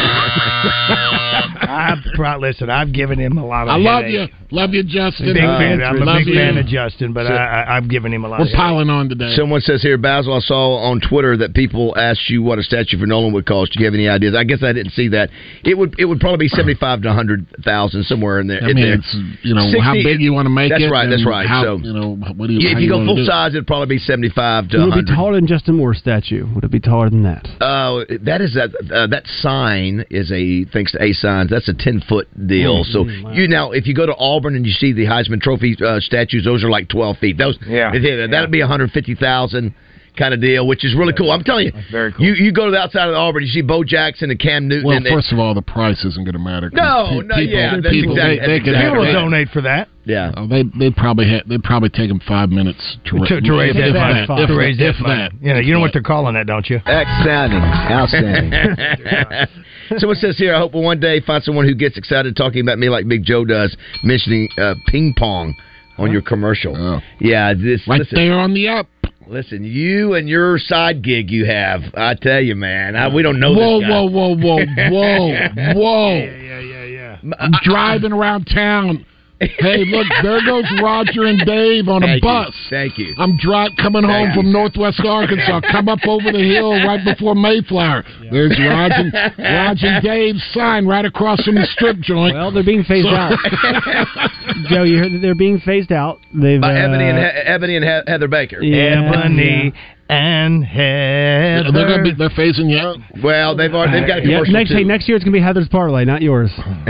I've pro- listen, I've given him a lot of I love headache. you. Love you, Justin. Big Uh, fan. I'm a love big you. fan of Justin, but So- I, I, I've given him a lot We're of headache. piling on today. Someone says here, Basil, I saw on Twitter that people asked you what a statue for Nolan would cost. Do you have any ideas? I guess I didn't see that. It would it would probably be seventy-five to one hundred thousand somewhere in there. I in mean, there. it's, you know, how big you want to make that's it. right. That's and right. How, so, you know, what do you, yeah, how if you go wanna full do it. size, it'd probably be seventy-five to Would one it be hundred. taller than Justin Moore's statue? Would it be taller than that? Uh, that is that uh, that sign is a thanks to A Signs. That's a ten foot deal. Mm, so mm, wow. you now if you go to Auburn and you see the Heisman Trophy uh, statues, those are like twelve feet. Those Yeah. that'd Yeah. be one hundred fifty thousand. Kind of deal, which is really cool. I'm telling you, very cool. You you go to the outside of Auburn, you see Bo Jackson and Cam Newton. Well, and first of all, the price isn't going to matter. 'cause No, pe- no, people, yeah, that's people, exactly- they, they that's could exactly have, People will they, donate for that. yeah, oh, they, they'd probably ha- they'd probably take them five minutes to, ra- To, to raise if that that, money. if, To raise if that money. that. You know, you know what they're calling that, don't you? Outstanding. Outstanding. Someone says here, I hope one day find someone who gets excited talking about me like Big Joe does, mentioning uh, ping pong on your commercial. Oh. Yeah, this Right listen, there on the up. Listen, you and your side gig you have, I tell you, man, I, we don't know Whoa, this guy. whoa, whoa, whoa, whoa, whoa. Yeah, yeah, yeah. I'm driving around town. Hey, look, there goes Roger and Dave on a Thank bus. You. Thank you. I'm dri- coming home Thank from you. Northwest Arkansas. Come up over the hill right before Mayflower. There's Roger, Roger and Dave's sign right across from the strip joint. Well, they're being phased So- out. Joe, you heard that they're being phased out. They've By uh, Ebony and he- Ebony and he- Heather Baker. Yeah, Ebony yeah. and Heather. They're gonna be they're phasing you out. Well, they've already they've got a Yeah, commercial next too. hey, next year it's gonna be Heather's parlay, not yours.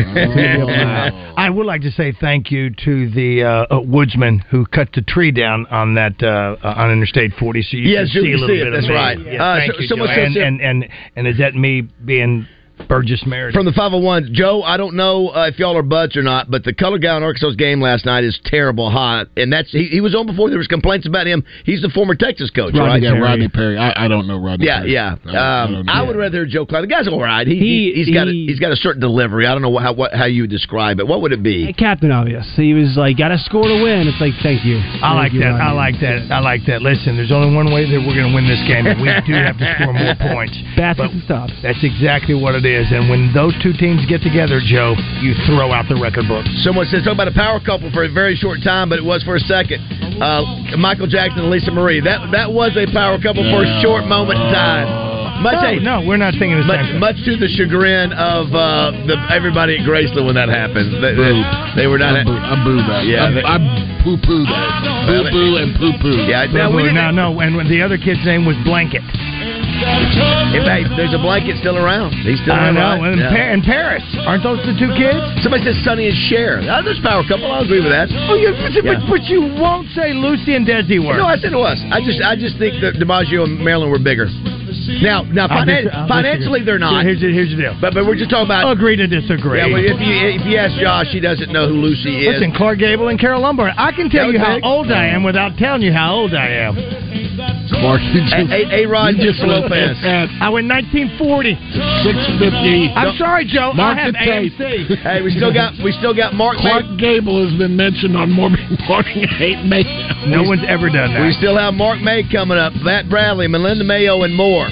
I would like to say thank you to the uh, uh, woodsman who cut the tree down on that uh, uh, on Interstate forty, so you Yes, can you see a can little see it, bit that's of me. right. Yeah, Uh, thank so- you, someone Joe. says and, here- and and and is that me being Burgess Meredith? From the five oh one, Joe, I don't know uh, if y'all are buds or not, but the color guy on Arkansas's game last night is terrible hot, and that's he, he was on before. There was complaints about him. He's the former Texas coach, Rodney, right? yeah, Rodney Perry. I, I don't know Rodney Yeah, Perry. yeah. I, I Um, don't know. I would rather hear Joe Clyde. The guy's all right. He, He- he, has got a, he- he's got a certain delivery. I don't know how what, how you would describe it. What would it be? Captain Obvious. He was like, got to score to win. It's like, thank you. I like that. I like that. I like that. Listen, there's only one way that we're going to win this game, and we do have to score more points. Baskets But and stops. That's exactly what it is. And when those two teams get together, Joe, you throw out the record book. Someone says, talk about a power couple for a very short time, but it was for a second. Uh, Michael Jackson and Lisa Marie. That that was a power couple for a short moment in time. Much No, a, no, we're not thinking the much, same thing. much to the chagrin of uh, the, everybody at Graceland when that happened. They, they, they were not. I boo, I boo that. Yeah, I, they- I poo poo that. Boo boo and poo poo. Yeah, No, no, we didn't. no, no. And when the other kid's name was Blanket. If, hey, there's a blanket still around. He's still I around. know. right? And Yeah. Pa- in Paris, aren't those the two kids? Somebody says Sonny and Cher. Oh, there's a power couple. I'll agree with that. Oh, yeah, but, Yeah. but, but you won't say Lucy and Desi were. No, I said it was. I just, I just think that DiMaggio and Maryland were bigger. Now, now I'll finan- dis- I'll financially disagree. they're not. Here's the, here's the deal. But but we're just talking about agree to disagree. Yeah, well, if you if you ask Josh, he doesn't know who Lucy is. Listen, Clark Gable and Carol Lombard. I can tell That you was how big. old I am without telling you how old I am. Clark, you just, A Rod you just Lopez. I went nineteen forty. six fifty. I'm sorry, Joe. Mark I have the A M tape. C. Hey, we still got we still got Mark. Clark May- Gable has been mentioned on Morning Morning Eight May. No one's ever done that. We still have Mark May coming up, Matt Bradley, Melinda Mayo, and more.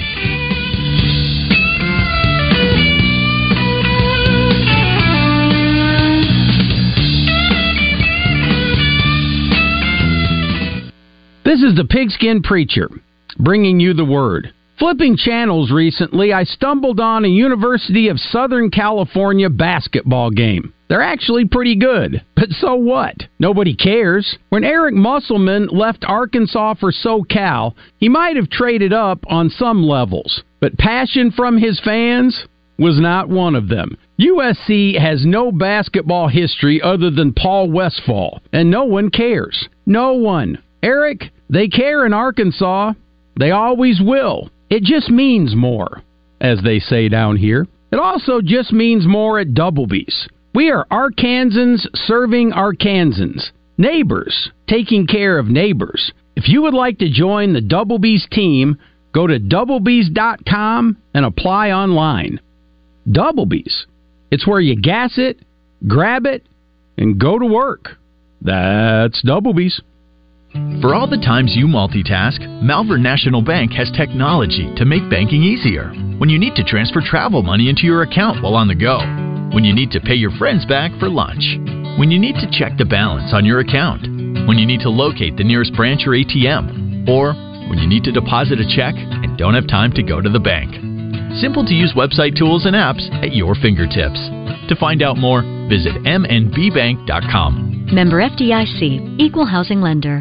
This is the Pigskin Preacher, bringing you the word. Flipping channels recently, I stumbled on a University of Southern California basketball game. They're actually pretty good, but so what? Nobody cares. When Eric Musselman left Arkansas for SoCal, he might have traded up on some levels, but passion from his fans was not one of them. U S C has no basketball history other than Paul Westphal, and no one cares. No one. Eric, they care in Arkansas. They always will. It just means more, as they say down here. It also just means more at Doublebee's. We are Arkansans serving Arkansans. Neighbors taking care of neighbors. If you would like to join the Doublebee's team, go to doublebees dot com and apply online. Doublebee's. It's where you gas it, grab it, and go to work. That's Doublebee's. For all the times you multitask, Malvern National Bank has technology to make banking easier. When you need to transfer travel money into your account while on the go. When you need to pay your friends back for lunch. When you need to check the balance on your account. When you need to locate the nearest branch or A T M. Or when you need to deposit a check and don't have time to go to the bank. Simple to use website tools and apps at your fingertips. To find out more, visit m n b bank dot com. Member F D I C, Equal Housing Lender.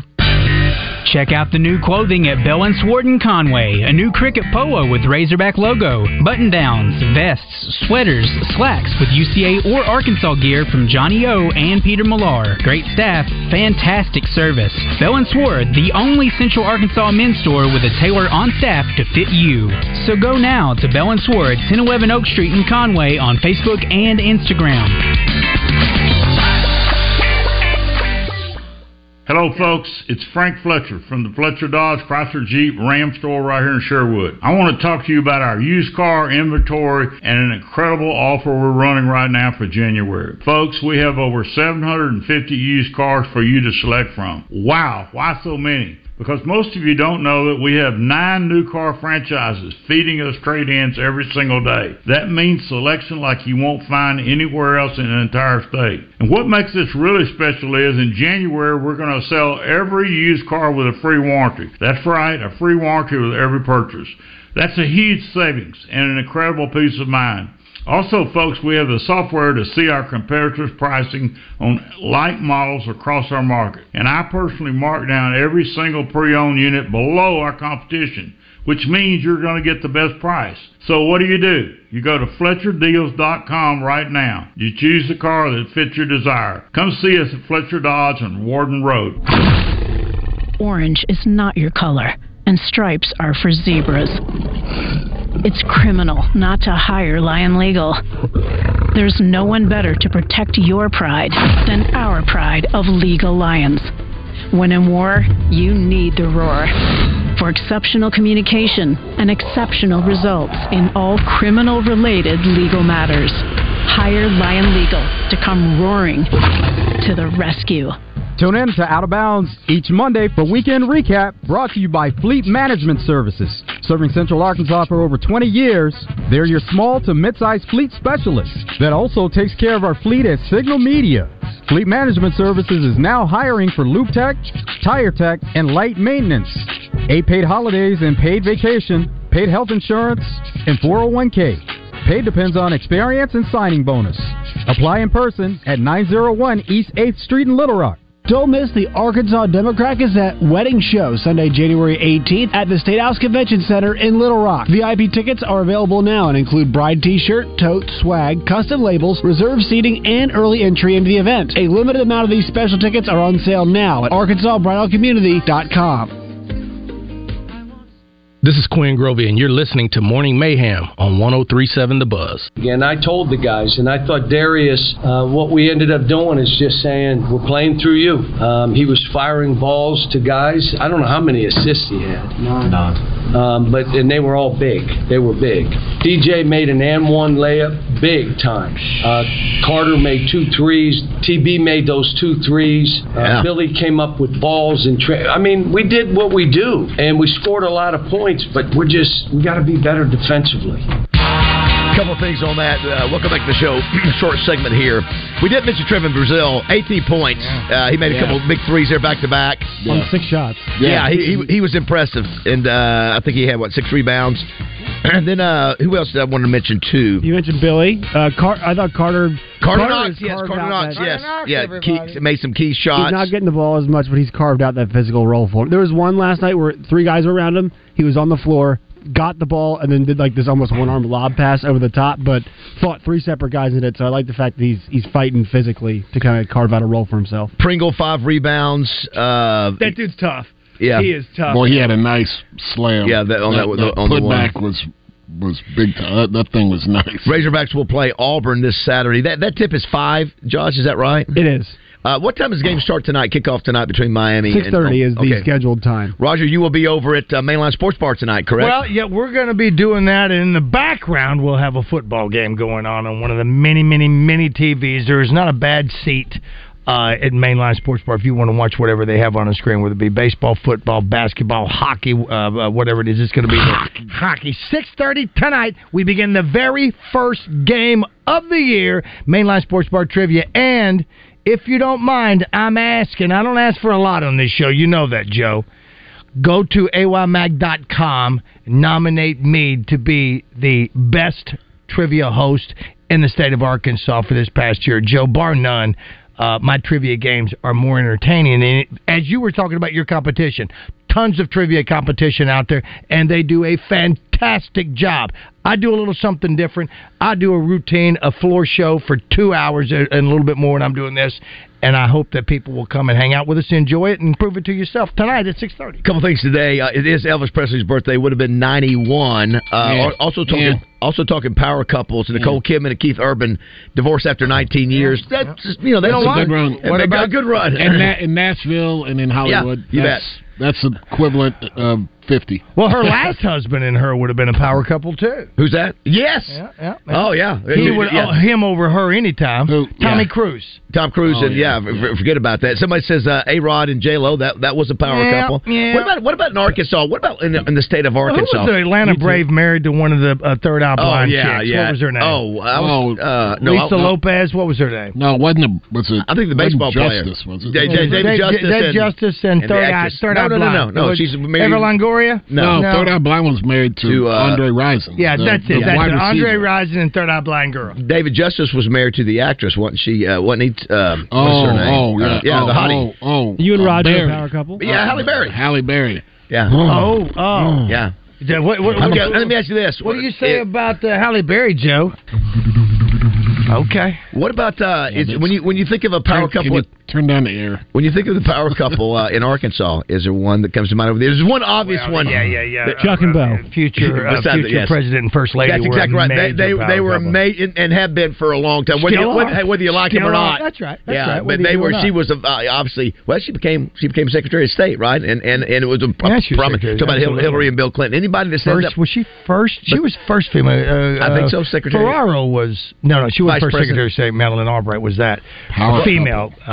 Check out the new clothing at Bell and Sword in Conway. A new cricket polo with Razorback logo, button-downs, vests, sweaters, slacks with U C A or Arkansas gear from Johnny O and Peter Millar. Great staff, fantastic service. Bell and Sword, the only Central Arkansas men's store with a tailor on staff to fit you. So go now to Bell and Sword, ten eleven Oak Street in Conway on Facebook and Instagram. Hello, folks. It's Frank Fletcher from the Fletcher Dodge Chrysler Jeep Ram store right here in Sherwood. I want to talk to you about our used car inventory and an incredible offer we're running right now for January. Folks, we have over seven hundred fifty used cars for you to select from. Wow, why so many? Because most of you don't know that we have nine new car franchises feeding us trade-ins every single day. That means selection like you won't find anywhere else in the entire state. And what makes this really special is in January we're going to sell every used car with a free warranty. That's right, a free warranty with every purchase. That's a huge savings and an incredible peace of mind. Also, folks, we have the software to see our competitors' pricing on like models across our market. And I personally mark down every single pre-owned unit below our competition, which means you're going to get the best price. So what do you do? You go to Fletcher Deals dot com right now. You choose the car that fits your desire. Come see us at Fletcher Dodge on Warden Road. Orange is not your color, and stripes are for zebras. It's criminal not to hire Lion Legal. There's no one better to protect your pride than our pride of Legal Lions. When in war, you need the roar. For exceptional communication and exceptional results in all criminal-related legal matters, hire Lion Legal to come roaring to the rescue. Tune in to Out of Bounds each Monday for Weekend Recap, brought to you by Fleet Management Services. Serving Central Arkansas for over twenty years, they're your small to mid-sized fleet specialist that also takes care of our fleet at Signal Media. Fleet Management Services is now hiring for Loop Tech, Tire Tech, and Light Maintenance. Eight paid holidays and paid vacation, paid health insurance, and four oh one k. Pay depends on experience and signing bonus. Apply in person at nine oh one East eighth Street in Little Rock. Don't miss the Arkansas Democrat Gazette Wedding Show, Sunday, January eighteenth at the State House Convention Center in Little Rock. V I P tickets are available now and include bride t-shirt, tote, swag, custom labels, reserved seating, and early entry into the event. A limited amount of these special tickets are on sale now at arkansas bridal community dot com. This is Quinn Grovey, and you're listening to Morning Mayhem on one oh three point seven The Buzz. And I told the guys, and I thought Darius, uh, what we ended up doing is just saying, we're playing through you. Um, he was firing balls to guys. I don't know how many assists he had. None. None. Um, but, and they were all big. They were big. D J made an and one layup, big time. Uh, Carter made two threes. T B made those two threes. Uh, yeah. Billy came up with balls. and tra- I mean, we did what we do, and we scored a lot of points, but we're just, we got to be better defensively. A couple of things on that. Uh, welcome back to the show. Short segment here. We did mention Trevin Brazil, eighteen points. Uh, he made a yeah. couple of big threes there back to back. On yeah. six shots. Yeah, yeah he, he he was impressive, and uh, I think he had what six rebounds. And then uh, who else did I want to mention too? You mentioned Billy. Uh, Car- I thought Carter. Carter Knox, yes, Carter Knox, yes, Knox, yeah. Key, made some key shots. He's not getting the ball as much, but he's carved out that physical role for him. There was one last night where three guys were around him. He was on the floor, got the ball, and then did like this almost one-arm lob pass over the top, but fought three separate guys in it. So I like the fact that he's he's fighting physically to kind of carve out a role for himself. Pringle five rebounds. Uh, that dude's tough. Yeah, he is tough. Boy, he had a nice slam. Yeah, that, on that, that, that on the putback was. was big time. That, that thing was nice. Razorbacks will play Auburn this Saturday. That that tip is five. Josh, is that right? It is. Uh, what time does the game start tonight? Kickoff tonight between Miami and... six thirty is the okay. scheduled time. Roger, you will be over at uh, Mainline Sports Bar tonight, correct? Well, yeah, we're going to be doing that. And in the background, we'll have a football game going on on one of the many, many, many T Vs. There is not a bad seat Uh, at Mainline Sports Bar if you want to watch whatever they have on the screen, whether it be baseball, football, basketball, hockey, uh, uh, whatever it is. It's going to be hockey. hockey. six thirty tonight, we begin the very first game of the year, Mainline Sports Bar Trivia. And if you don't mind, I'm asking, I don't ask for a lot on this show. You know that, Joe. Go to A Y mag dot com, nominate me to be the best trivia host in the state of Arkansas for this past year. Joe, bar none. Uh, my trivia games are more entertaining. And it, as you were talking about your competition, tons of trivia competition out there, and they do a fantastic job. I do a little something different. I do a routine, a floor show for two hours and a little bit more when I'm doing this, and I hope that people will come and hang out with us, enjoy it, and prove it to yourself tonight at six thirty. A couple things today. Uh, it is Elvis Presley's birthday. Would have been ninety-one. Uh, yeah. Also talking yeah. also talking power couples. Nicole yeah. Kidman and Keith Urban divorced after nineteen years. Yeah. That's just, you know, they that's don't a good run. What about a good run? And Na- in Nashville and in Hollywood. Yeah, you that's, bet. That's equivalent of fifty. Well, her last husband and her would have been a power couple too. Who's that? Yes. Yeah, yeah, yeah. Oh yeah. He would yeah. uh, him over her anytime. Who? Tommy yeah. Cruise. Tom Cruise oh, and yeah, yeah, forget about that. Somebody says uh, A Rod and J Lo. That that was a power yeah, couple. Yeah. What about what about in Arkansas? What about in the, in the state of Arkansas? Well, who was the Atlanta Brave married to one of the uh, Third Eye Blind oh, yeah, chicks? Yeah. What was her name? Oh, I was, oh uh, no, Lisa no. Lopez. What was her name? No, it wasn't. A, was it? I think the baseball player. Justice, was it? David, David, David Justice. David and, Justice and, and Third Eye. Third no, Eye no, Blind. no, no, no. She's married. Eva Longoria. No, no, Third Eye Blind was married to, to uh, Andre Rison. Yeah, the, that's the it. That's wide it. Andre receiver. Rison and Third Eye Blind girl. David Justice was married to the actress, wasn't she? Uh, wasn't he? Um, oh, what's her name? oh, yeah, uh, yeah, oh, the hottie. Oh, oh, you and uh, Roger Berry. a power couple. Yeah, uh, Halle Berry. Halle Berry. Yeah. Oh, oh, yeah. What, what, what, okay, what, let me ask you this. What do you say it, about uh, Halle Berry, Joe? Okay. What about uh, yeah, is, when you when you think of a power turn, couple? Turn down the air. When you think of the power couple uh, in Arkansas, is there one that comes to mind over there? There's one obvious well, one. Yeah, yeah, yeah. That, Chuck and Bell, future uh, future yes. president and first lady. That's were exactly right. They they, they were made and, and have been for a long time. Whether, you, whether, whether you like Still him or not. That's right. That's yeah, right. but they were. She was uh, obviously. Well, she became she became Secretary of State, right? And and, and it was a yeah, promise. Talk about Hillary and Bill Clinton. Anybody that said first that, was she first? She was first female. Uh, I think so. Secretary Ferraro was no, no. She was Vice first President. Secretary of State. Madeline Albright was that Power female.